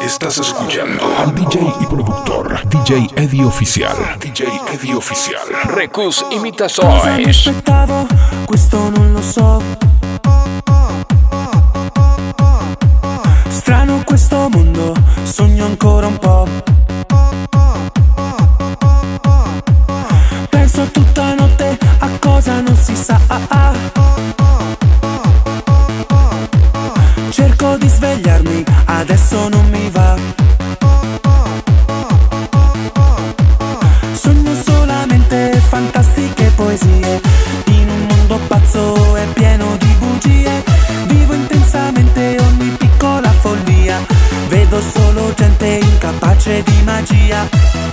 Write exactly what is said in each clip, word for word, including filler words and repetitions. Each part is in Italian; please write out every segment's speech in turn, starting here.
Estás escuchando al D J y productor D J Eddie Oficial. D J Eddie Oficial. Recus Imitações. Cosa mi aspettavo? Questo non lo so. Strano questo mondo, sogno ancora un po'. Penso tutta notte a cosa non si sa. Cerco di svegliarmi, adesso non mi va. Sogno solamente fantastiche poesie, in un mondo pazzo e pieno di bugie. Vivo intensamente ogni piccola follia, vedo solo gente incapace di magia.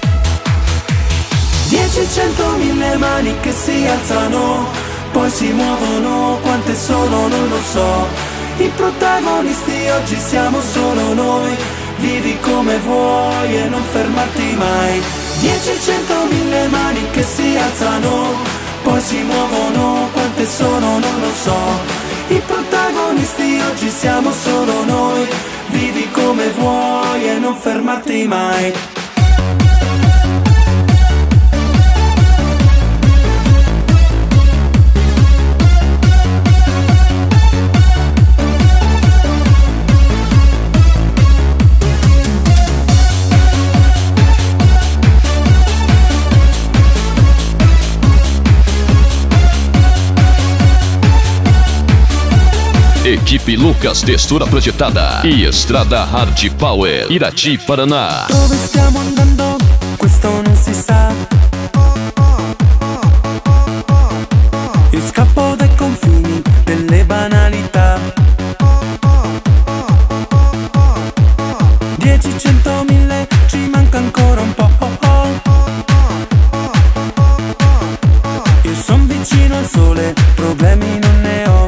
Dieci, cento, mille mani che si alzano, poi si muovono, quante sono non lo so. I protagonisti oggi siamo solo noi, vivi come vuoi e non fermarti mai. Dieci, cento, mille mani che si alzano, poi si muovono, quante sono non lo so. I protagonisti oggi siamo solo noi, vivi come vuoi e non fermarti mai. Equipe Lucas Textura Projetada e Estrada Hard Power, Irati, Paraná. Dove stiamo andando? Questo non si sa. Io scappo dai confini delle banalità. Dieci, cento, mille, ci manca ancora un po'. Io son vicino al sole, problemi non ne ho.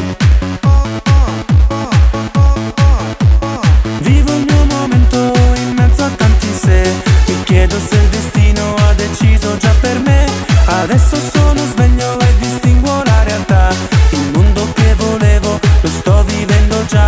Mi chiedo se il destino ha deciso già per me. Adesso sono sveglio e distinguo la realtà. Il mondo che volevo lo sto vivendo già.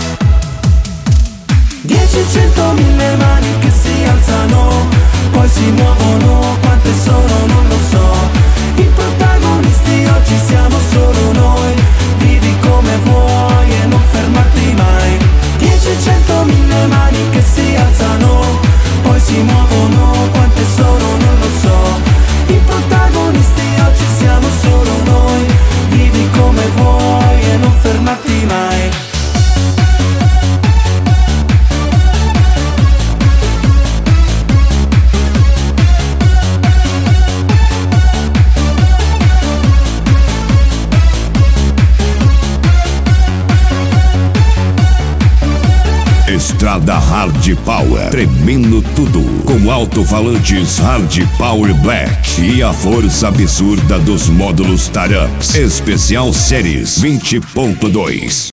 Dieci, cento, mille mani che si alzano, poi si muovono, quante sono non lo so. I protagonisti oggi siamo solo noi, vivi come vuoi e non fermarti mai. Dieci, cento, mille mani che si alzano, poi si muovono, quante sono non lo so. I protagonisti oggi siamo solo noi, vivi come vuoi e non fermarti mai. Estrada Hard Power, tremendo tudo, com alto-falantes Hard Power Black e a força absurda dos módulos Tarux. Especial Séries vinte ponto dois.